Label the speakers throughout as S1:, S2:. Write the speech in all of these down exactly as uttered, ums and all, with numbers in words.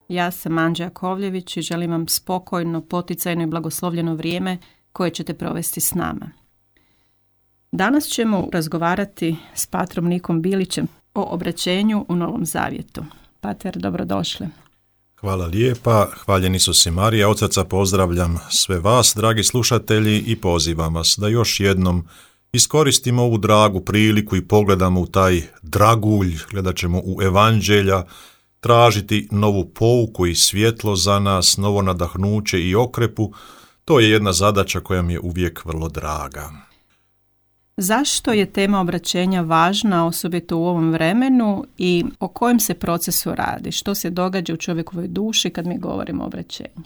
S1: Ja sam Anđa Jakovljević i želim vam spokojno, poticajno i blagoslovljeno vrijeme koje ćete provesti s nama. Danas ćemo razgovarati s patrom Nikom Bilićem o obraćenju u Novom Zavjetu. Pater, dobrodošli.
S2: Hvala lijepa, hvaljeni su si Marija. Od srca pozdravljam sve vas, dragi slušatelji, i pozivam vas da još jednom iskoristimo ovu dragu priliku i pogledamo u taj dragulj, gledat ćemo u evanđelja, tražiti novu pouku i svjetlo za nas, novo nadahnuće i okrepu. To je jedna zadaća koja mi je uvijek vrlo draga.
S1: Zašto je tema obraćenja važna, osobito u ovom vremenu, i o kojem se procesu radi? Što se događa u čovjekovoj duši kad mi govorimo o obraćenju?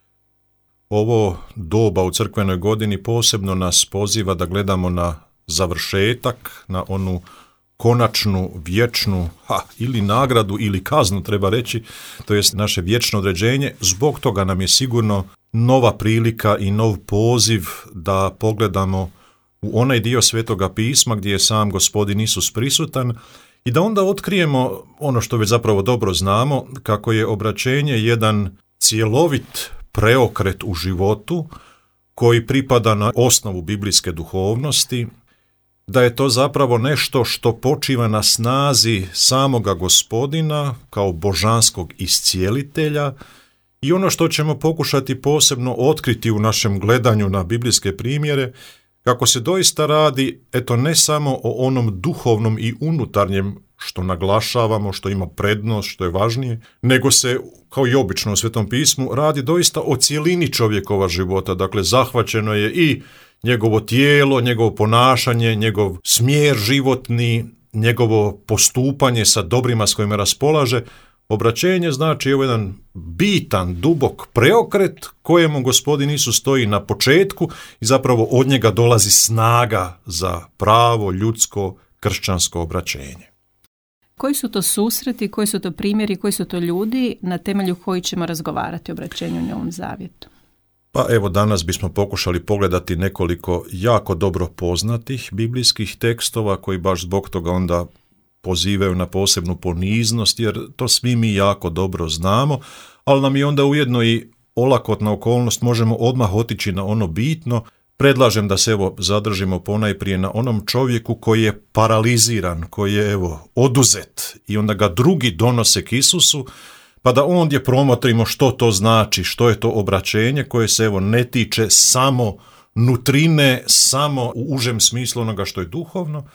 S2: Ovo doba u crkvenoj godini posebno nas poziva da gledamo na završetak, na onu konačnu, vječnu, ha, ili nagradu ili kaznu, treba reći, to jest naše vječno određenje. Zbog toga nam je sigurno nova prilika i nov poziv da pogledamo u onaj dio Svetoga pisma gdje je sam Gospodin Isus prisutan i da onda otkrijemo ono što već zapravo dobro znamo, kako je obraćenje jedan cjelovit preokret u životu koji pripada na osnovu biblijske duhovnosti, da je to zapravo nešto što počiva na snazi samoga Gospodina kao božanskog iscijelitelja i ono što ćemo pokušati posebno otkriti u našem gledanju na biblijske primjere, kako se doista radi, eto, ne samo o onom duhovnom i unutarnjem što naglašavamo, što ima prednost, što je važnije, nego se, kao i obično u Svetom pismu, radi doista o cijelini čovjekova života. Dakle, zahvaćeno je i njegovo tijelo, njegovo ponašanje, njegov smjer životni, njegovo postupanje sa dobrima s kojima raspolaže. Obraćenje znači evo jedan bitan, dubok preokret kojemu Gospodin Isus stoji na početku i zapravo od njega dolazi snaga za pravo, ljudsko, kršćansko obraćenje.
S1: Koji su to susreti, koji su to primjeri, koji su to ljudi na temelju koji ćemo razgovarati o obraćenju u Novom Zavjetu?
S2: Pa evo, danas bismo pokušali pogledati nekoliko jako dobro poznatih biblijskih tekstova koji baš zbog toga onda pozivaju na posebnu poniznost, jer to svi mi jako dobro znamo, ali nam je onda ujedno i olakotna okolnost, možemo odmah otići na ono bitno. Predlažem da se evo zadržimo ponajprije na onom čovjeku koji je paraliziran, koji je evo oduzet i onda ga drugi donose k Isusu, pa da ondje promotrimo što to znači, što je to obraćenje koje se evo ne tiče samo nutrine, samo u užem smislu onoga što je duhovno.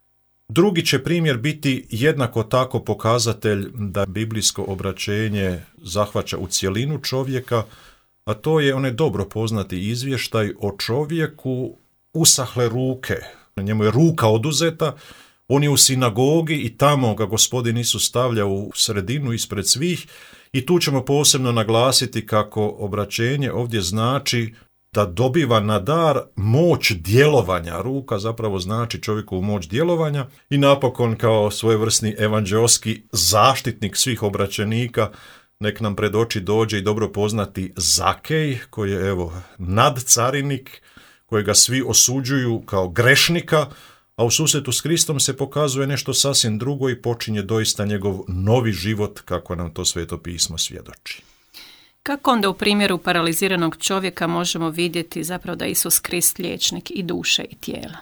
S2: Drugi će primjer biti jednako tako pokazatelj da biblijsko obraćenje zahvaća u cjelinu čovjeka, a to je onaj dobro poznati izvještaj o čovjeku usahle ruke. Njemu je ruka oduzeta, on je u sinagogi i tamo ga Gospodin Isus stavlja u sredinu ispred svih i tu ćemo posebno naglasiti kako obraćenje ovdje znači da dobiva na dar moć djelovanja. Ruka zapravo znači čovjekovu moć djelovanja i napokon kao svojevrsni evanđeoski zaštitnik svih obraćenika nek nam pred oči dođe i dobro poznati Zakej, koji je evo nadcarinik, kojega svi osuđuju kao grešnika, a u susretu s Kristom se pokazuje nešto sasvim drugo i počinje doista njegov novi život, kako nam to Sveto pismo svjedoči.
S1: Kako onda u primjeru paraliziranog čovjeka možemo vidjeti zapravo da je Isus Krist liječnik i duše i tijela?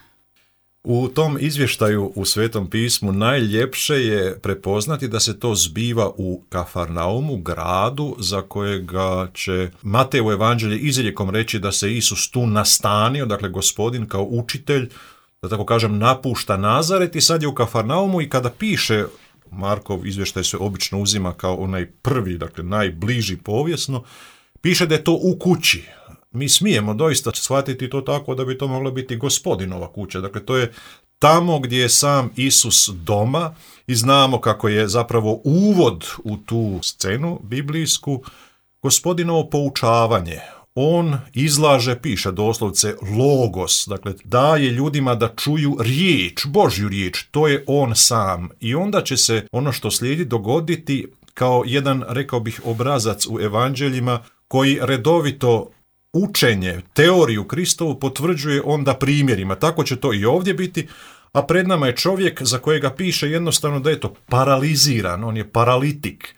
S2: U tom izvještaju u Svetom pismu najljepše je prepoznati da se to zbiva u Kafarnaumu, gradu za kojega će Matejevo evanđelje izrijekom reći da se Isus tu nastanio, dakle Gospodin kao učitelj, da tako kažem, napušta Nazaret i sad je u Kafarnaumu i kada piše, Markov izvještaj se obično uzima kao onaj prvi, dakle najbliži povijesno, piše da je to u kući. Mi smijemo doista shvatiti to tako da bi to mogla biti Gospodinova kuća. Dakle, to je tamo gdje je sam Isus doma i znamo kako je zapravo uvod u tu scenu biblijsku Gospodinovo poučavanje. On izlaže, piše doslovce, logos, dakle daje ljudima da čuju riječ, Božju riječ, to je on sam. I onda će se ono što slijedi dogoditi kao jedan, rekao bih, obrazac u evanđeljima koji redovito učenje, teoriju Kristovu potvrđuje onda primjerima. Tako će to i ovdje biti, a pred nama je čovjek za kojega piše jednostavno da je to paraliziran, on je paralitik.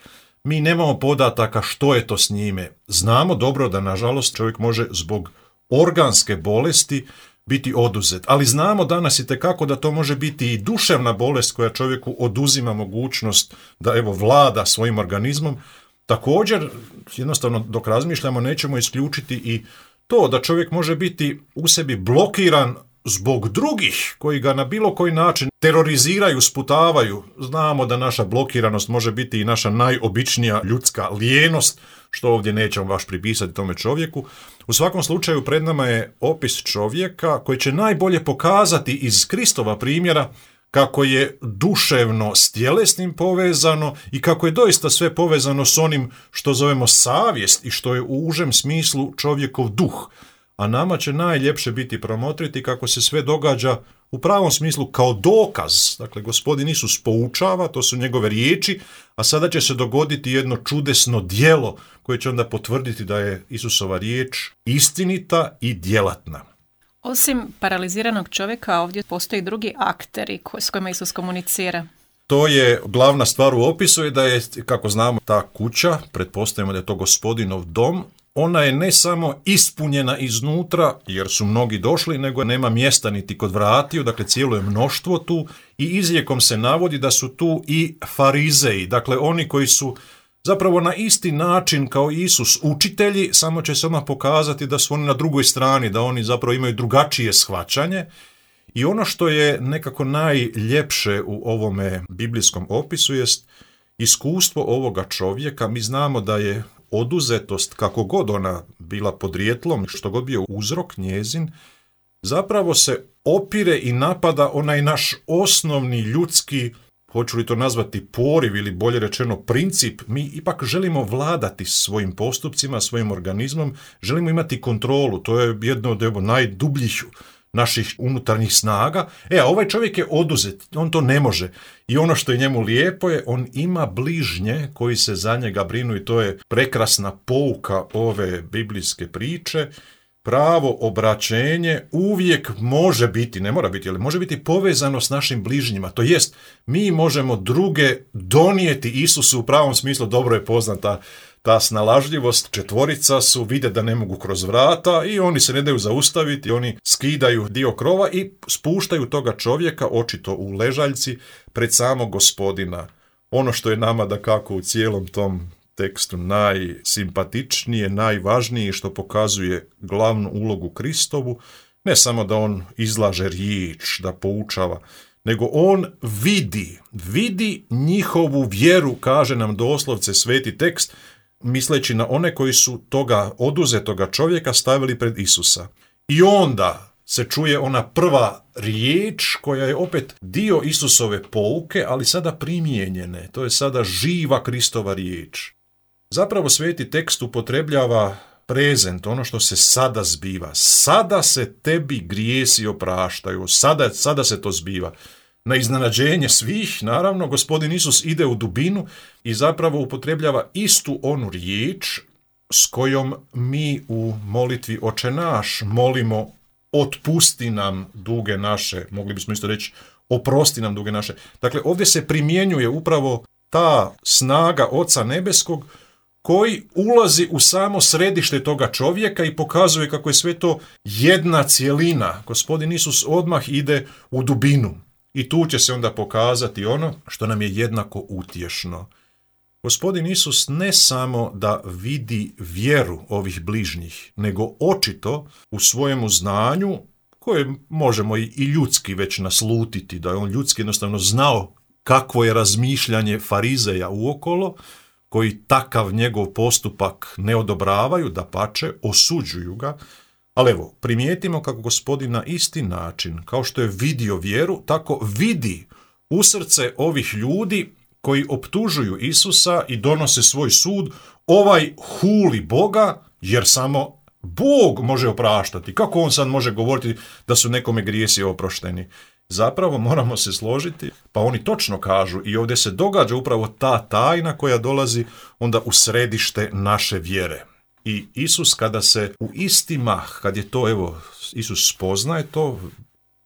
S2: Mi nemamo podataka što je to s njime. Znamo dobro da, nažalost, čovjek može zbog organske bolesti biti oduzet. Ali znamo danas itekako da to može biti i duševna bolest koja čovjeku oduzima mogućnost da evo vlada svojim organizmom. Također, jednostavno dok razmišljamo, nećemo isključiti i to da čovjek može biti u sebi blokiran zbog drugih koji ga na bilo koji način teroriziraju, sputavaju. Znamo da naša blokiranost može biti i naša najobičnija ljudska lijenost, što ovdje nećemo baš pripisati tome čovjeku. U svakom slučaju pred nama je opis čovjeka koji će najbolje pokazati iz Kristova primjera kako je duševno s tjelesnim povezano i kako je doista sve povezano s onim što zovemo savjest i što je u užem smislu čovjekov duh. A nama će najljepše biti promotriti kako se sve događa u pravom smislu kao dokaz. Dakle, Gospodin Isus poučava, to su njegove riječi, a sada će se dogoditi jedno čudesno djelo koje će onda potvrditi da je Isusova riječ istinita i djelatna.
S1: Osim paraliziranog čovjeka, ovdje postoji drugi akteri s kojima Isus komunicira.
S2: To je glavna stvar u opisu, je da je, kako znamo, ta kuća, pretpostavimo da je to Gospodinov dom, ona je ne samo ispunjena iznutra, jer su mnogi došli, nego nema mjesta niti kod vratiju, dakle cijelo je mnoštvo tu i izrijekom se navodi da su tu i farizeji, dakle oni koji su zapravo na isti način kao Isus učitelji, samo će se odmah pokazati da su oni na drugoj strani, da oni zapravo imaju drugačije shvaćanje. I ono što je nekako najljepše u ovome biblijskom opisu jest iskustvo ovoga čovjeka. Mi znamo da je oduzetost, kako god ona bila podrijetlom, što god bio uzrok njezin, zapravo se opire i napada onaj naš osnovni ljudski, hoću li to nazvati poriv ili bolje rečeno princip. Mi ipak želimo vladati svojim postupcima, svojim organizmom, želimo imati kontrolu, to je jedno od evo, najdubljih naših unutarnjih snaga. E, a ovaj čovjek je oduzet, on to ne može. I ono što je njemu lijepo je, on ima bližnje koji se za njega brinu i to je prekrasna pouka ove biblijske priče. Pravo obraćenje uvijek može biti, ne mora biti, ali može biti povezano s našim bližnjima. To jest, mi možemo druge donijeti Isusu u pravom smislu. Dobro je poznata ta snalažljivost, četvorica su, vide da ne mogu kroz vrata i oni se ne daju zaustaviti, oni skidaju dio krova i spuštaju toga čovjeka, očito u ležaljci, pred samog Gospodina. Ono što je nama dakako u cijelom tom tekstu najsimpatičnije, najvažnije, što pokazuje glavnu ulogu Kristovu, ne samo da on izlaže riječ, da poučava, nego on vidi, vidi njihovu vjeru, kaže nam doslovce sveti tekst, misleći na one koji su toga oduzetoga čovjeka stavili pred Isusa. I onda se čuje ona prva riječ koja je opet dio Isusove pouke, ali sada primijenjene. To je sada živa Kristova riječ. Zapravo sveti tekst upotrebljava prezent, ono što se sada zbiva. Sada se tebi grijesi opraštaju, sada, sada se to zbiva. Na iznenađenje svih, naravno, Gospodin Isus ide u dubinu i zapravo upotrebljava istu onu riječ s kojom mi u molitvi Oče naš molimo otpusti nam duge naše, mogli bismo isto reći oprosti nam duge naše. Dakle, ovdje se primjenjuje upravo ta snaga Oca Nebeskog koji ulazi u samo središte toga čovjeka i pokazuje kako je sve to jedna cjelina. Gospodin Isus odmah ide u dubinu. I tu će se onda pokazati ono što nam je jednako utješno. Gospodin Isus ne samo da vidi vjeru ovih bližnjih, nego očito u svojemu znanju, koje možemo i ljudski već naslutiti, da je on ljudski jednostavno znao kakvo je razmišljanje farizeja uokolo, koji takav njegov postupak ne odobravaju, dapače, osuđuju ga. Ali evo, primijetimo kako Gospodin na isti način, kao što je vidio vjeru, tako vidi u srce ovih ljudi koji optužuju Isusa i donose svoj sud. Ovaj huli Boga, jer samo Bog može opraštati. Kako on sad može govoriti da su nekome grijesi oprošteni? Zapravo moramo se složiti, pa oni točno kažu i ovdje se događa upravo ta tajna koja dolazi onda u središte naše vjere. I Isus kada se u isti mah, kad je to, evo, Isus spoznaje to,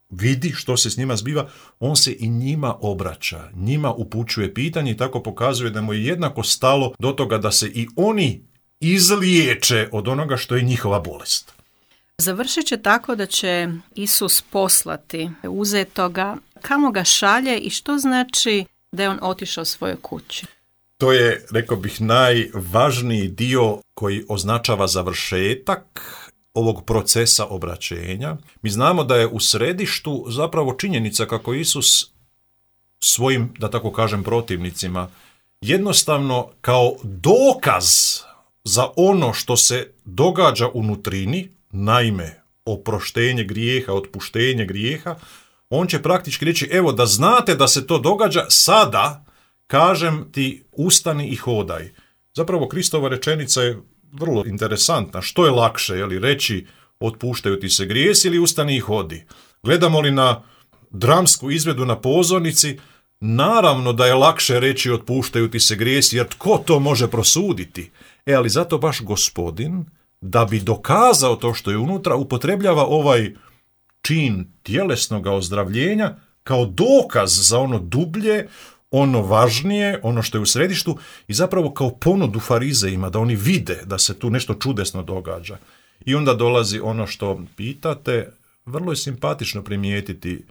S2: vidi što se s njima zbiva, on se i njima obraća, njima upućuje pitanje i tako pokazuje da mu je jednako stalo do toga da se i oni izliječe od onoga što je njihova bolest.
S1: Završit će tako da će Isus poslati uzetoga, kamo ga šalje i što znači da je on otišao svojoj kući.
S2: To je, rekao bih, najvažniji dio koji označava završetak ovog procesa obraćenja. Mi znamo da je u središtu zapravo činjenica kako Isus svojim, da tako kažem, protivnicima jednostavno kao dokaz za ono što se događa unutrini, naime oproštenje grijeha, otpuštenje grijeha, on će praktički reći, evo da znate da se to događa, sada kažem ti ustani i hodaj. Zapravo Kristova rečenica je vrlo interesantna. Što je lakše, je li reći otpuštaju ti se grijesi ili ustani i hodi? Gledamo li na dramsku izvedu na pozornici, naravno da je lakše reći otpuštaju ti se grijesi, jer tko to može prosuditi? E, ali zato baš Gospodin, da bi dokazao to što je unutra, upotrebljava ovaj čin tjelesnog ozdravljenja kao dokaz za ono dublje, ono važnije, ono što je u središtu i zapravo kao ponudu farizejima, da oni vide da se tu nešto čudesno događa. I onda dolazi ono što pitate, vrlo je simpatično primijetiti.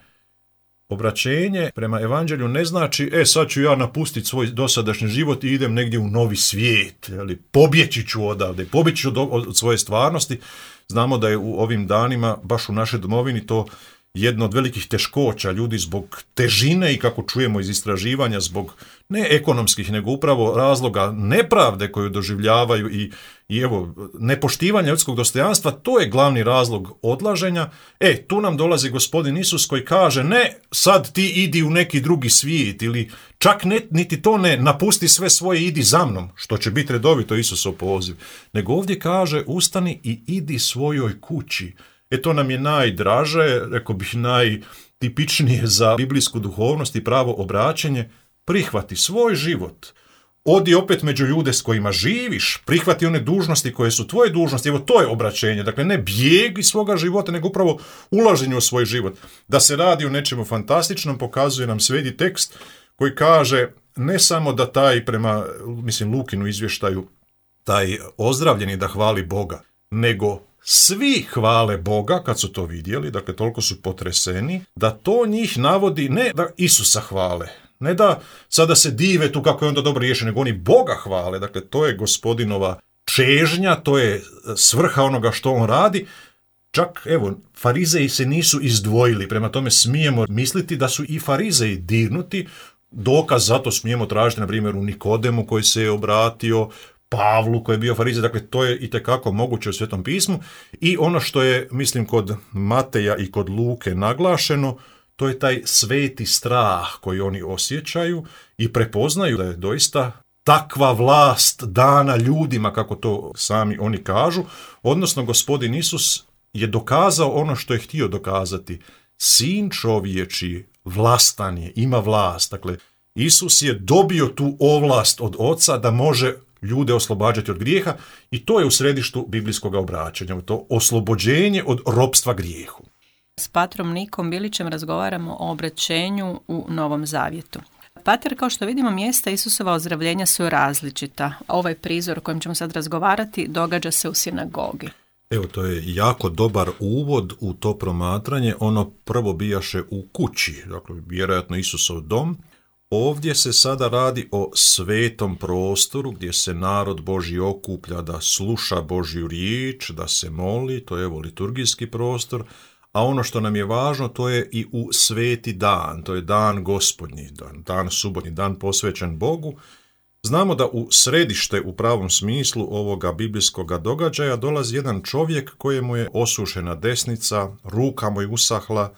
S2: Obraćenje prema evanđelju ne znači, e sad ću ja napustiti svoj dosadašnji život i idem negdje u novi svijet, ali pobjeći ću odavde, pobjeći ću od svoje stvarnosti. Znamo da je u ovim danima, baš u našoj domovini, to jedno od velikih teškoća. Ljudi zbog težine i kako čujemo iz istraživanja, zbog ne ekonomskih, nego upravo razloga nepravde koju doživljavaju i, i evo, nepoštivanja ljudskog dostojanstva, to je glavni razlog odlaženja. E, tu nam dolazi Gospodin Isus koji kaže, ne, sad ti idi u neki drugi svijet, ili čak ne, niti to ne, napusti sve svoje, idi za mnom, što će biti redovito Isusov poziv, nego ovdje kaže, ustani i idi svojoj kući. E to nam je najdraže, rekao bih najtipičnije za biblijsku duhovnost i pravo obraćenje. Prihvati svoj život, odi opet među ljude s kojima živiš, prihvati one dužnosti koje su tvoje dužnosti, evo to je obraćenje, dakle ne bijeg iz svoga života, nego upravo ulaženje u svoj život. Da se radi o nečemu fantastičnom, pokazuje nam Sveti tekst koji kaže ne samo da taj, prema, mislim, Lukinu izvještaju, taj ozdravljeni da hvali Boga, nego svi hvale Boga kad su to vidjeli, dakle toliko su potreseni, da to njih navodi ne da Isusa hvale, ne da sada se dive tu kako je onda dobro riješen, nego oni Boga hvale, dakle to je Gospodinova čežnja, to je svrha onoga što on radi. Čak, evo, farizeji se nisu izdvojili, prema tome smijemo misliti da su i farizeji dirnuti, dokaz zato smijemo tražiti, na primjer, u Nikodemu koji se je obratio, Pavlu koji je bio farizej, dakle to je itekako moguće u Svetom pismu. I ono što je, mislim, kod Mateja i kod Luke naglašeno, to je taj sveti strah koji oni osjećaju i prepoznaju da je doista takva vlast dana ljudima, kako to sami oni kažu, odnosno Gospodin Isus je dokazao ono što je htio dokazati. Sin čovječiji vlastan je, ima vlast. Dakle, Isus je dobio tu ovlast od Oca da može ljude oslobađati od grijeha i to je u središtu biblijskog obraćanja, to oslobođenje od ropstva grijehu.
S1: S patrom Nikom Bilićem razgovaramo o obraćenju u Novom Zavjetu. Pater, kao što vidimo, mjesta Isusova ozdravljenja su različita. Ovaj prizor o kojem ćemo sad razgovarati događa se u sinagogi.
S2: Evo, to je jako dobar uvod u to promatranje. Ono prvo bijaše u kući, dakle, vjerojatno Isusov dom. Ovdje se sada radi o svetom prostoru gdje se narod Božji okuplja da sluša Božju riječ, da se moli, to je evo liturgijski prostor, a ono što nam je važno to je i u sveti dan, to je dan Gospodnji, dan, dan subotnji, dan posvećen Bogu. Znamo da u središte u pravom smislu ovoga biblijskoga događaja dolazi jedan čovjek kojemu je osušena desnica, ruka mu je usahla.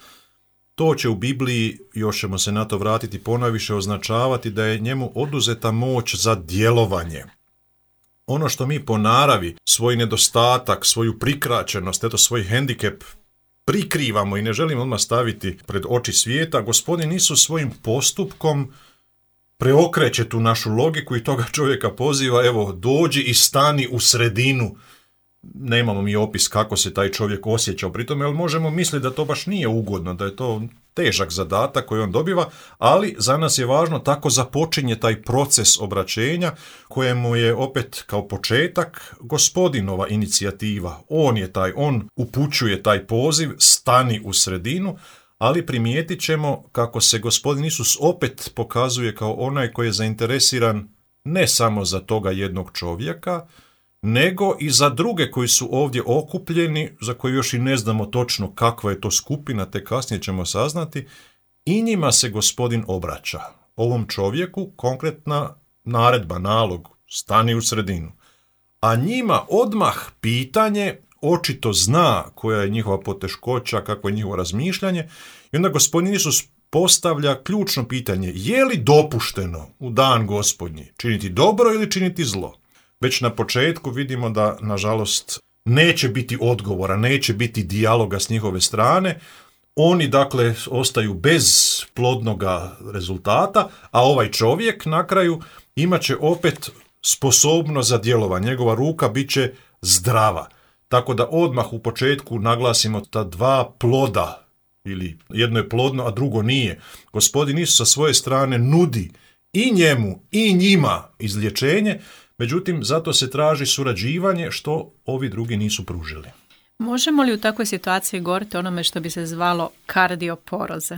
S2: To će u Bibliji, još ćemo se na to vratiti ponaviše, označavati da je njemu oduzeta moć za djelovanje. Ono što mi po naravi, svoj nedostatak, svoju prikraćenost, eto svoj hendikep prikrivamo i ne želimo odmah staviti pred oči svijeta, Gospodin Isus svojim postupkom preokreće tu našu logiku i toga čovjeka poziva, evo, dođi i stani u sredinu nemamo mi opis kako se taj čovjek osjećao pri tome, ali možemo misliti da to baš nije ugodno, da je to težak zadatak koji on dobiva, ali za nas je važno tako započinje taj proces obraćenja kojemu je opet kao početak Gospodinova inicijativa. On je taj, on upućuje taj poziv, stani u sredinu, ali primijetit ćemo kako se Gospodin Isus opet pokazuje kao onaj koji je zainteresiran ne samo za toga jednog čovjeka, nego i za druge koji su ovdje okupljeni, za koje još i ne znamo točno kakva je to skupina, te kasnije ćemo saznati, i njima se Gospodin obraća. Ovom čovjeku konkretna naredba, nalog, stani u sredinu. A njima odmah pitanje, očito zna koja je njihova poteškoća, kako je njihovo razmišljanje, i onda Gospodin Isus postavlja ključno pitanje, je li dopušteno u dan Gospodnji činiti dobro ili činiti zlo? Već na početku vidimo da, nažalost, neće biti odgovora, neće biti dijaloga s njihove strane. Oni, dakle, ostaju bez plodnoga rezultata, a ovaj čovjek na kraju imat će opet sposobnost za djelovanje. Njegova ruka bit će zdrava. Tako da odmah u početku naglasimo ta dva ploda, ili jedno je plodno, a drugo nije. Gospodin Isus sa svoje strane nudi i njemu i njima izlječenje, međutim, zato se traži surađivanje što ovi drugi nisu pružili.
S1: Možemo li u takvoj situaciji govoriti o onome što bi se zvalo kardioporoza?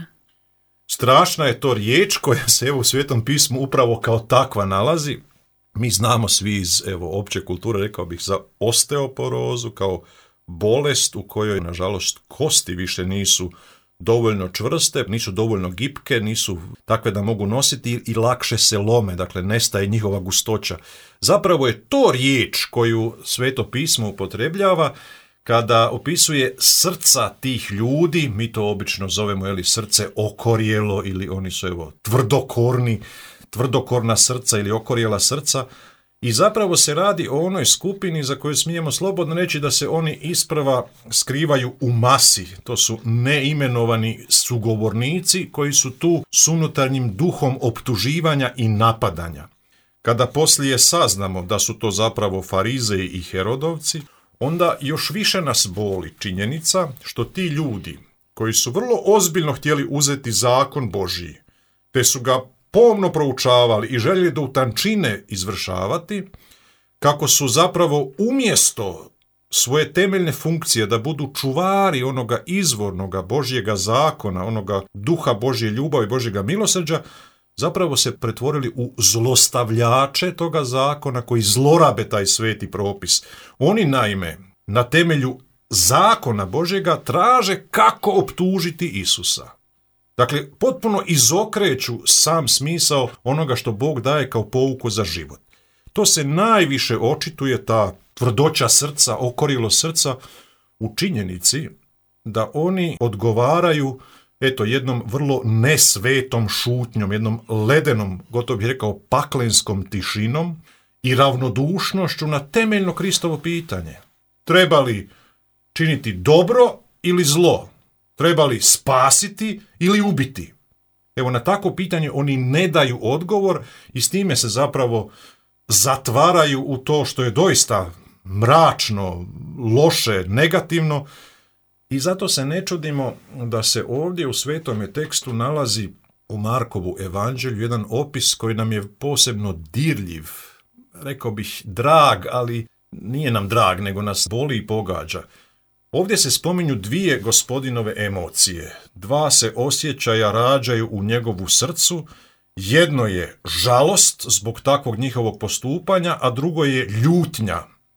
S2: Strašna je to riječ koja se evo u Svetom pismu upravo kao takva nalazi. Mi znamo svi iz evo, opće kulture, rekao bih, za osteoporozu kao bolest u kojoj, nažalost, kosti više nisu dovoljno čvrste, nisu dovoljno gipke, nisu takve da mogu nositi i lakše se lome, dakle nestaje njihova gustoća. Zapravo je to riječ koju Sveto pismo upotrebljava kada opisuje srca tih ljudi, mi to obično zovemo jeli, srce okorjelo ili oni su evo tvrdokorni, tvrdokorna srca ili okorjela srca. I zapravo se radi o onoj skupini za koju smijemo slobodno reći da se oni isprva skrivaju u masi. To su neimenovani sugovornici koji su tu s unutarnjim duhom optuživanja i napadanja. Kada poslije saznamo da su to zapravo farizeji i herodovci, onda još više nas boli činjenica što ti ljudi koji su vrlo ozbiljno htjeli uzeti zakon Božji, te su ga pomno proučavali i željeli da u tančine izvršavati, kako su zapravo umjesto svoje temeljne funkcije da budu čuvari onoga izvornoga Božjega zakona, onoga duha Božje ljubavi, Božjega milosrđa, zapravo se pretvorili u zlostavljače toga zakona koji zlorabe taj sveti propis. Oni naime na temelju zakona Božjega traže kako optužiti Isusa. Dakle, potpuno izokreću sam smisao onoga što Bog daje kao pouku za život. To se najviše očituje, ta tvrdoća srca, okorilo srca, u činjenici da oni odgovaraju eto, jednom vrlo nesvetom šutnjom, jednom ledenom, gotovo bih rekao paklenskom tišinom i ravnodušnošću na temeljno Kristovo pitanje. Treba li činiti dobro ili zlo? Treba li spasiti ili ubiti? Evo, na takvo pitanje oni ne daju odgovor i s time se zapravo zatvaraju u to što je doista mračno, loše, negativno. I zato se ne čudimo da se ovdje u svetome tekstu nalazi u Markovu evanđelju jedan opis koji nam je posebno dirljiv, rekao bih drag, ali nije nam drag, nego nas boli i pogađa. Ovdje se spominju dvije Gospodinove emocije. Dva se osjećaja rađaju u njegovu srcu. Jedno je žalost zbog takvog njihovog postupanja, a drugo je ljutnja.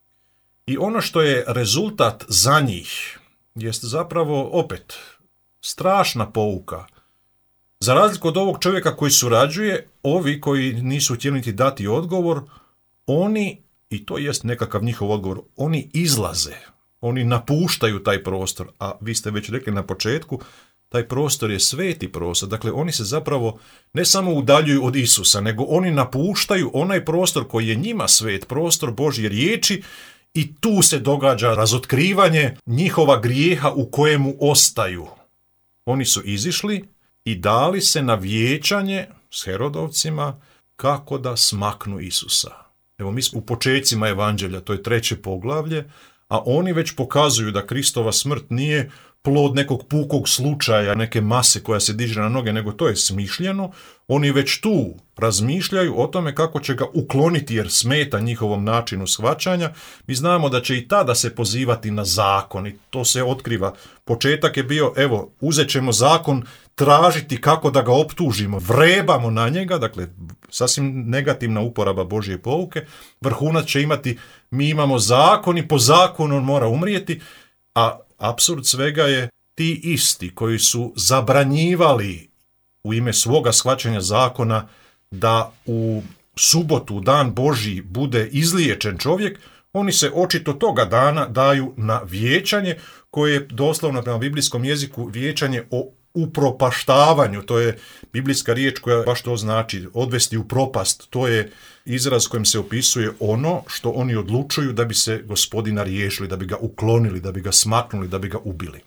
S2: I ono što je rezultat za njih jest zapravo opet strašna pouka. Za razliku od ovog čovjeka koji surađuje, ovi koji nisu htjeli niti dati odgovor, oni, i to jest nekakav njihov odgovor, oni izlaze. Oni napuštaju taj prostor, a vi ste već rekli na početku, taj prostor je sveti prostor. Dakle, oni se zapravo ne samo udaljuju od Isusa, nego oni napuštaju onaj prostor koji je njima svet, prostor Božje riječi, i tu se događa razotkrivanje njihova grijeha u kojemu ostaju. Oni su izišli i dali se na vijećanje s Herodovcima kako da smaknu Isusa. Evo, mi smo u počecima evanđelja, to je treće poglavlje, a oni već pokazuju da Kristova smrt nije plod nekog pukog slučaja, neke mase koja se diže na noge, nego to je smišljeno. Oni već tu razmišljaju o tome kako će ga ukloniti jer smeta njihovom načinu shvaćanja. Mi znamo da će i tada se pozivati na zakon i to se otkriva. Početak je bio, evo, uzet ćemo zakon, tražiti kako da ga optužimo, vrebamo na njega, dakle, sasvim negativna uporaba Božje pouke. Vrhunac će imati, mi imamo zakon i po zakonu on mora umrijeti, a apsurd svega je ti isti koji su zabranjivali u ime svoga shvaćanja zakona da u subotu, dan Božji, bude izliječen čovjek, oni se očito toga dana daju na vijećanje koje je doslovno prema biblijskom jeziku vijećanje o upropaštavanju. To je biblijska riječ koja baš to znači, odvesti u propast. To je izraz kojim se opisuje ono što oni odlučuju da bi se gospodina riješili, da bi ga uklonili, da bi ga smaknuli, da bi ga ubili.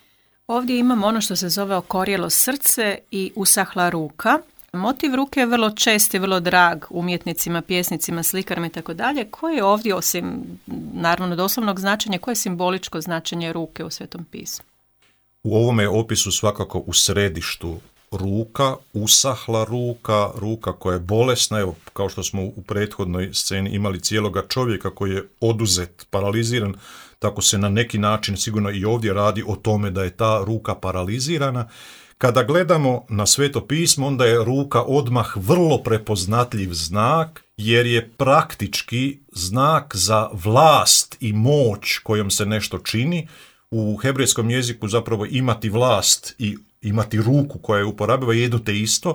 S1: Ovdje imamo ono što se zove okorjelo srce i usahla ruka. Motiv ruke je vrlo čest i vrlo drag umjetnicima, pjesnicima, slikarima i tako dalje. Koje je ovdje, osim naravno doslovnog značenja, koje je simboličko značenje ruke u Svetom pismu?
S2: U ovome opisu svakako u središtu ruka, usahla ruka, ruka koja je bolesna, evo kao što smo u prethodnoj sceni imali cijeloga čovjeka koji je oduzet, paraliziran, tako se na neki način sigurno i ovdje radi o tome da je ta ruka paralizirana. Kada gledamo na Sveto pismo, onda je ruka odmah vrlo prepoznatljiv znak, jer je praktički znak za vlast i moć kojom se nešto čini. U hebrejskom jeziku zapravo imati vlast i imati ruku koja je uporabiva jedno te isto,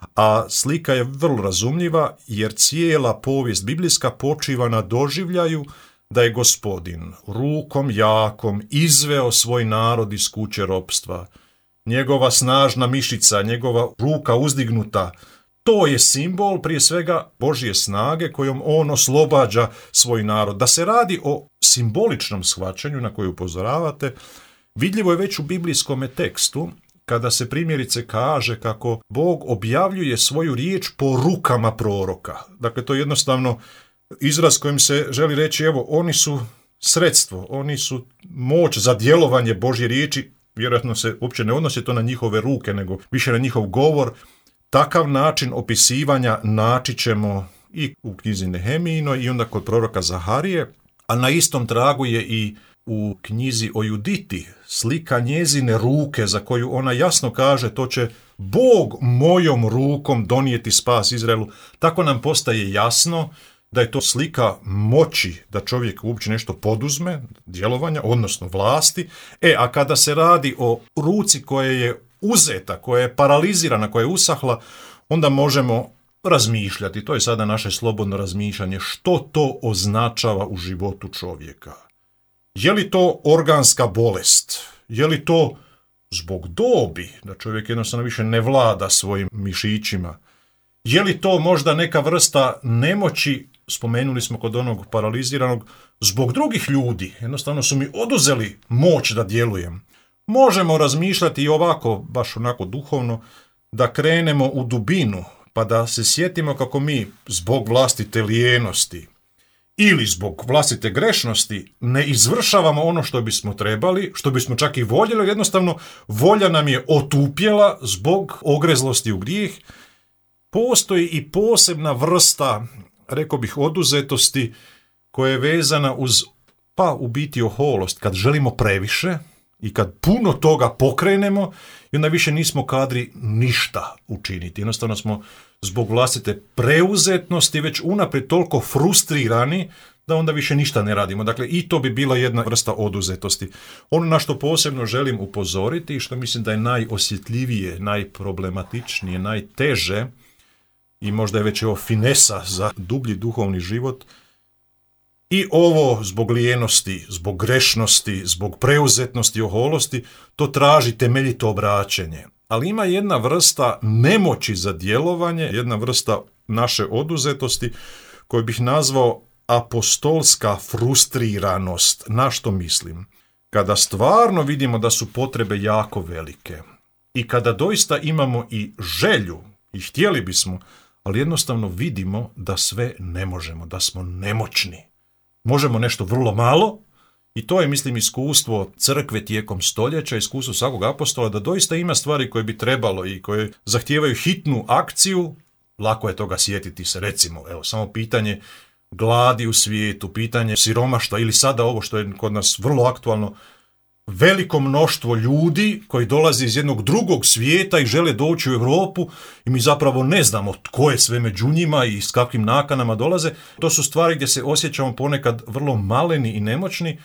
S2: a slika je vrlo razumljiva jer cijela povijest biblijska počiva na doživljaju da je Gospodin rukom jakom izveo svoj narod iz kuće ropstva. Njegova snažna mišica, njegova ruka uzdignuta, to je simbol prije svega Božje snage kojom on oslobađa svoj narod. Da se radi o simboličnom shvaćanju na koje upozoravate, vidljivo je već u biblijskom tekstu kada se primjerice kaže kako Bog objavljuje svoju riječ po rukama proroka. Dakle, to je jednostavno izraz kojim se želi reći, evo, oni su sredstvo, oni su moć za djelovanje Božje riječi, vjerojatno se uopće ne odnosi to na njihove ruke, nego više na njihov govor. Takav način opisivanja naći ćemo i u knjizi Nehemijinoj i onda kod proroka Zaharije, a na istom tragu je i u knjizi o Juditi slika njezine ruke za koju ona jasno kaže to će Bog mojom rukom donijeti spas Izraelu. Tako nam postaje jasno da je to slika moći da čovjek uopće nešto poduzme, djelovanja, odnosno vlasti. E, a kada se radi o ruci koja je uzeta, koja je paralizirana, koja je usahla, onda možemo razmišljati. To je sada naše slobodno razmišljanje. Što to označava u životu čovjeka? Je li to organska bolest? Je li to zbog dobi, da čovjek jednostavno više ne vlada svojim mišićima? Je li to možda neka vrsta nemoći, spomenuli smo kod onog paraliziranog, zbog drugih ljudi? Jednostavno su mi oduzeli moć da djelujem. Možemo razmišljati i ovako, baš onako duhovno, da krenemo u dubinu, pa da se sjetimo kako mi zbog vlastite lijenosti ili zbog vlastite grešnosti ne izvršavamo ono što bismo trebali, što bismo čak i voljeli, jednostavno volja nam je otupjela zbog ogrezlosti u grijeh. Postoji i posebna vrsta, rekao bih, oduzetosti koja je vezana uz, pa u biti oholost, kad želimo previše i kad puno toga pokrenemo i onda više nismo kadri ništa učiniti. Jednostavno smo zbog vlastite preuzetnosti već unaprijed toliko frustrirani da onda više ništa ne radimo. Dakle, i to bi bila jedna vrsta oduzetosti. Ono na što posebno želim upozoriti i što mislim da je najosjetljivije, najproblematičnije, najteže i možda je već ovo finesa za dublji duhovni život, i ovo zbog lijenosti, zbog grešnosti, zbog preuzetnosti, oholosti, to traži temeljito obraćenje. Ali ima jedna vrsta nemoći za djelovanje, jedna vrsta naše oduzetosti koju bih nazvao apostolska frustriranost. Na što mislim? Kada stvarno vidimo da su potrebe jako velike i kada doista imamo i želju i htjeli bismo, ali jednostavno vidimo da sve ne možemo, da smo nemoćni. Možemo nešto vrlo malo I to je, mislim, iskustvo crkve tijekom stoljeća, iskustvo svakog apostola, da doista ima stvari koje bi trebalo i koje zahtijevaju hitnu akciju. Lako je toga sjetiti se, recimo, evo, samo pitanje gladi u svijetu, pitanje siromaštva ili sada ovo što je kod nas vrlo aktualno, veliko mnoštvo ljudi koji dolazi iz jednog drugog svijeta i žele doći u Europu i mi zapravo ne znamo tko je sve među njima i s kakvim nakanama dolaze. To su stvari gdje se osjećamo ponekad vrlo maleni i nemoćni.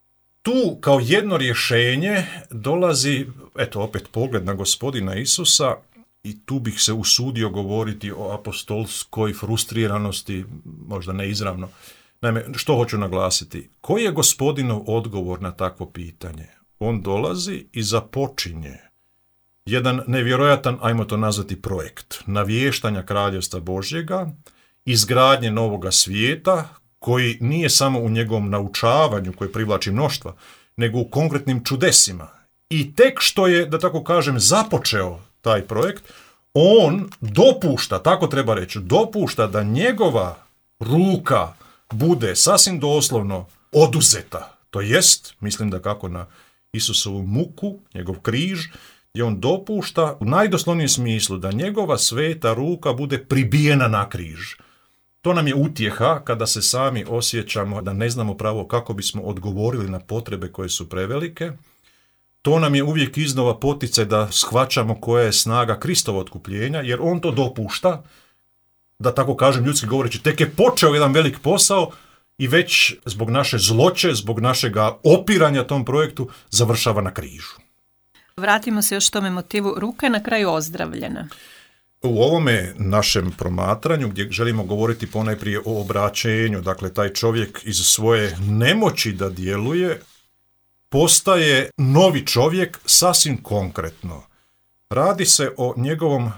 S2: Tu kao jedno rješenje dolazi, eto opet pogled na Gospodina Isusa, i tu bih se usudio govoriti o apostolskoj frustriranosti, možda ne izravno. Naime, što hoću naglasiti? Koji je Gospodinov odgovor na takvo pitanje? On dolazi i započinje jedan nevjerojatan, ajmo to nazvati, projekt navještanja Kraljevstva Božjega, izgradnje novoga svijeta, koji nije samo u njegovom naučavanju koji privlači mnoštva, nego u konkretnim čudesima. I tek što je, da tako kažem, započeo taj projekt, on dopušta, tako treba reći, dopušta da njegova ruka bude sasvim doslovno oduzeta. To jest, mislim da kako na Isusovu muku, njegov križ, gdje on dopušta u najdoslovnijem smislu da njegova sveta ruka bude pribijena na križ. To nam je utjeha kada se sami osjećamo da ne znamo pravo kako bismo odgovorili na potrebe koje su prevelike. To nam je uvijek iznova poticaj da shvaćamo koja je snaga Kristova otkupljenja, jer on to dopušta, da tako kažem ljudski govoreći, tek je počeo jedan velik posao i već zbog naše zloće, zbog našega opiranja tom projektu završava na križu.
S1: Vratimo se još tome motivu, ruka je na kraju ozdravljena.
S2: U ovome našem promatranju gdje želimo govoriti ponajprije o obraćenju, dakle taj čovjek iz svoje nemoći da djeluje, postaje novi čovjek sasvim konkretno. Radi se o njegovom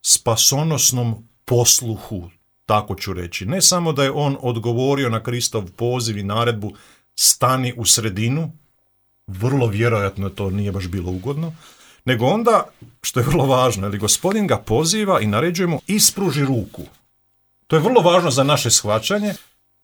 S2: spasonosnom posluhu, tako ću reći. Ne samo da je on odgovorio na Kristov poziv i naredbu stani u sredinu, vrlo vjerojatno to nije baš bilo ugodno, nego onda, što je vrlo važno, ali Gospodin ga poziva i naređuje mu ispruži ruku. To je vrlo važno za naše shvaćanje.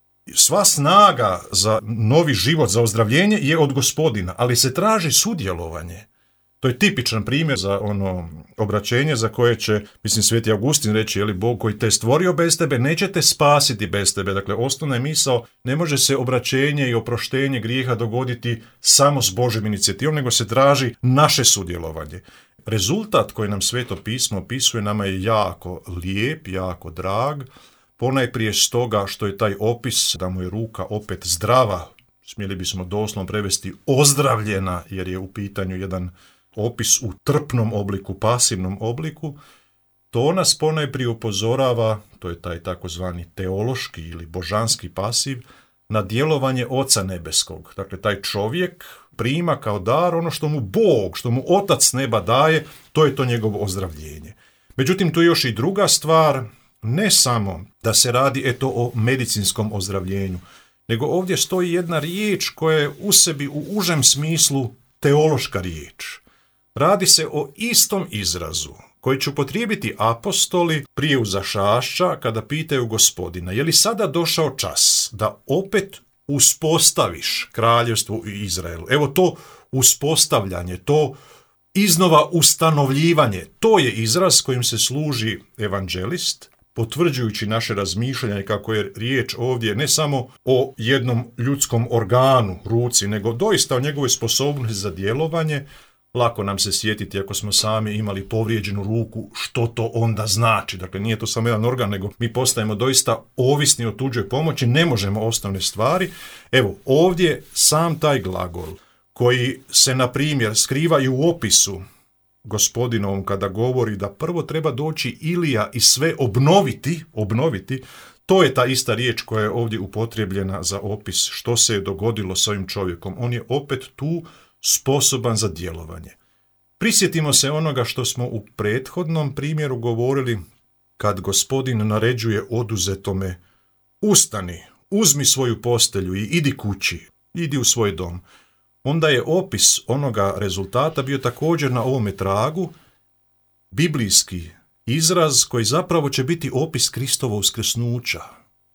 S2: Sva snaga za novi život, za ozdravljenje je od Gospodina, ali se traži sudjelovanje. To je tipičan primjer za ono obraćenje za koje će, mislim, Sveti Augustin reći, je li Bog koji te je stvorio bez tebe, neće te spasiti bez tebe. Dakle, osnovna je misao, ne može se obraćenje i oproštenje grijeha dogoditi samo s Božjom inicijativom, nego se traži naše sudjelovanje. Rezultat koji nam Sveto pismo opisuje nama je jako lijep, jako drag, ponajprije stoga što je taj opis da mu je ruka opet zdrava, smjeli bismo doslovno prevesti ozdravljena, jer je u pitanju jedan opis u trpnom obliku, pasivnom obliku. To nas ponajprije upozorava, to je taj takozvani teološki ili božanski pasiv, na djelovanje Oca Nebeskog. Dakle, taj čovjek prima kao dar ono što mu Bog, što mu Otac neba daje, to je to njegovo ozdravljenje. Međutim, tu je još i druga stvar, ne samo da se radi eto o medicinskom ozdravljenju, nego ovdje stoji jedna riječ koja je u sebi u užem smislu teološka riječ. Radi se o istom izrazu koji će upotrijebiti apostoli prije uzašašća kada pitaju Gospodina, je li sada došao čas da opet uspostaviš kraljevstvo u Izraelu? Evo to uspostavljanje, to iznova ustanovljivanje, to je izraz kojim se služi evanđelist, potvrđujući naše razmišljanje kako je riječ ovdje ne samo o jednom ljudskom organu, ruci, nego doista o njegovoj sposobnosti za djelovanje. Lako nam se sjetiti ako smo sami imali povrijeđenu ruku, što to onda znači. Dakle, nije to samo jedan organ, nego mi postajemo doista ovisni o tuđoj pomoći, ne možemo osnovne stvari. Evo, ovdje sam taj glagol koji se, na primjer, skriva i u opisu Gospodinovom kada govori da prvo treba doći Ilija i sve obnoviti, obnoviti, to je ta ista riječ koja je ovdje upotrijebljena za opis što se je dogodilo s ovim čovjekom. On je opet tu sposoban za djelovanje. Prisjetimo se onoga što smo u prethodnom primjeru govorili kad Gospodin naređuje oduzetome: ustani, uzmi svoju postelju i idi kući, idi u svoj dom. Onda je opis onoga rezultata bio također na ovome tragu, biblijski izraz koji zapravo će biti opis Kristova uskrsnuća.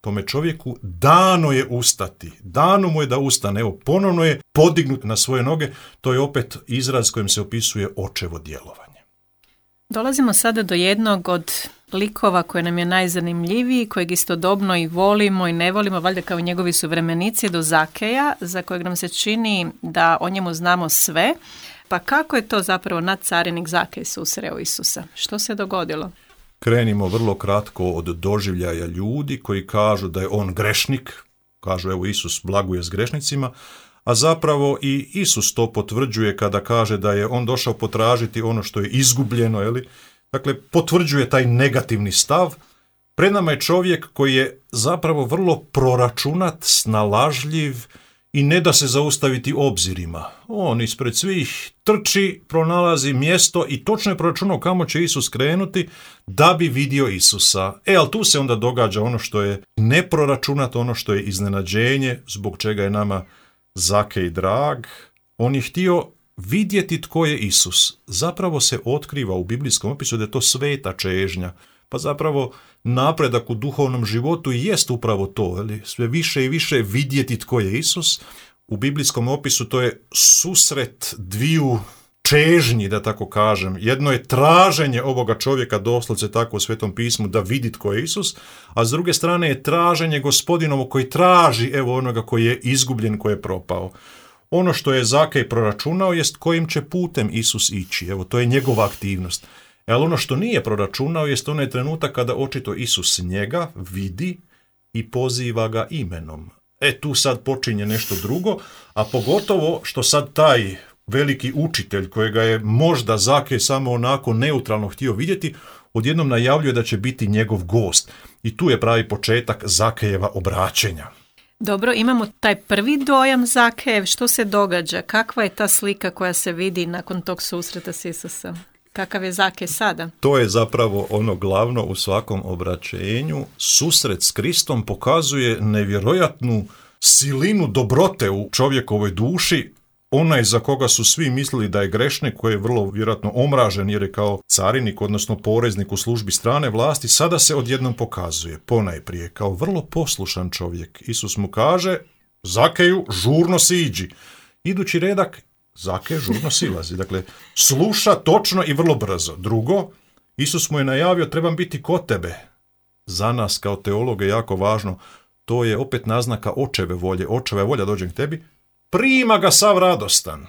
S2: Tome čovjeku dano je ustati, dano mu je da ustane, evo ponovno je podignut na svoje noge, to je opet izraz kojim se opisuje očevo djelovanje.
S1: Dolazimo sada do jednog od likova koji nam je najzanimljiviji, kojeg istodobno i volimo i ne volimo, valjda kao njegovi suvremenici, do Zakeja, za kojeg nam se čini da o njemu znamo sve. Pa kako je to zapravo nadcarinik Zakej susreo Isusa? Što se dogodilo?
S2: Krenimo vrlo kratko od doživljaja ljudi koji kažu da je on grešnik, kažu evo Isus blaguje s grešnicima, a zapravo i Isus to potvrđuje kada kaže da je on došao potražiti ono što je izgubljeno, je li? Dakle, potvrđuje taj negativni stav. Pred nama je čovjek koji je zapravo vrlo proračunat, snalažljiv i ne da se zaustaviti obzirima. On ispred svih trči, pronalazi mjesto i točno je proračunao kamo će Isus krenuti da bi vidio Isusa. E, ali tu se onda događa ono što je neproračunato, ono što je iznenađenje, zbog čega je nama Zakej drag. On je htio vidjeti tko je Isus. Zapravo se otkriva u biblijskom opisu da je to sveta čežnja. Pa zapravo napredak u duhovnom životu jest upravo to, ali sve više i više vidjeti tko je Isus. U biblijskom opisu to je susret dviju čežnji, da tako kažem. Jedno je traženje ovoga čovjeka, doslovce tako u Svetom pismu, da vidi tko je Isus, a s druge strane je traženje Gospodinovo koji traži evo onoga koji je izgubljen, koji je propao. Ono što je Zakej proračunao jest kojim će putem Isus ići. Evo, to je njegova aktivnost. Ali ono što nije proračunao jest onaj trenutak kada očito Isus njega vidi i poziva ga imenom. E, tu sad počinje nešto drugo, a pogotovo što sad taj veliki učitelj kojega je možda Zakej samo onako neutralno htio vidjeti, odjednom najavljuje da će biti njegov gost. I tu je pravi početak Zakejeva obraćenja.
S1: Dobro, imamo taj prvi dojam Zakejev. Što se događa? Kakva je ta slika koja se vidi nakon tog susreta s Isusom? Kakav je Zakej sada?
S2: To je zapravo ono glavno u svakom obraćenju. Susret s Kristom pokazuje nevjerojatnu silinu dobrote u čovjekovoj duši. Onaj za koga su svi mislili da je grešnik, koji je vrlo vjerojatno omražen jer je kao carinik, odnosno poreznik u službi strane vlasti, sada se odjednom pokazuje ponajprije kao vrlo poslušan čovjek. Isus mu kaže, Zakeju, žurno siđi. Idući redak, Zakej žurno silazi. Dakle, sluša točno i vrlo brzo. Drugo, Isus mu je najavio, trebam biti kod tebe. Za nas kao teologe jako važno, to je opet naznaka očeve volje. Očeva je volja, dođem k tebi. Prima ga sav radostan.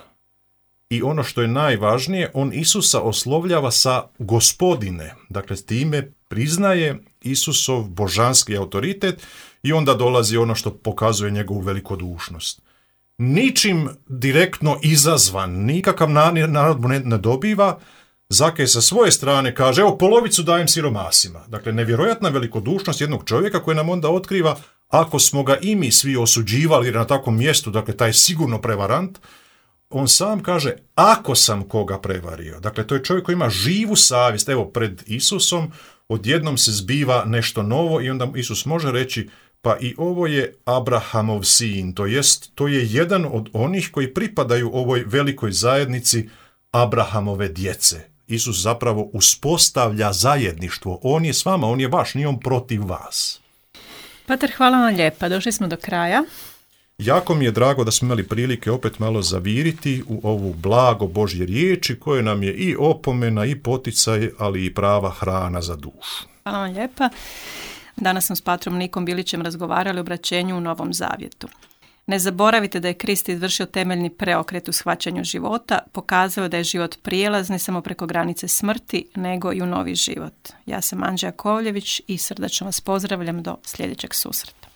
S2: I ono što je najvažnije, on Isusa oslovljava sa Gospodine. Dakle, s time priznaje Isusov božanski autoritet i onda dolazi ono što pokazuje njegovu velikodušnost. Ničim direktno izazvan, nikakav naredbu ne, ne dobiva, Zakej sa svoje strane kaže, evo polovicu dajem siromasima. Dakle, nevjerojatna velikodušnost jednog čovjeka koji nam onda otkriva, ako smo ga i mi svi osuđivali na takvom mjestu, dakle, taj sigurno prevarant, on sam kaže, ako sam koga prevario. Dakle, to je čovjek koji ima živu savjest. Evo, pred Isusom odjednom se zbiva nešto novo i onda Isus može reći, pa i ovo je Abrahamov sin, to jest, to je jedan od onih koji pripadaju ovoj velikoj zajednici Abrahamove djece. Isus zapravo uspostavlja zajedništvo. On je s vama, on je vaš, nije on protiv vas.
S1: Pater, hvala vam lijepa. Došli smo do kraja.
S2: Jako mi je drago da smo imali prilike opet malo zaviriti u ovu blago Božje riječi koje nam je i opomena i poticaj, ali i prava hrana za dušu.
S1: Hvala vam lijepa. Danas smo s patrom Nikom Bilićem razgovarali o obraćenju u Novom Zavjetu. Ne zaboravite da je Krist izvršio temeljni preokret u shvaćanju života, pokazao da je život prijelaz ne samo preko granice smrti, nego i u novi život. Ja sam Anđela Kovljević i srdačno vas pozdravljam do sljedećeg susreta.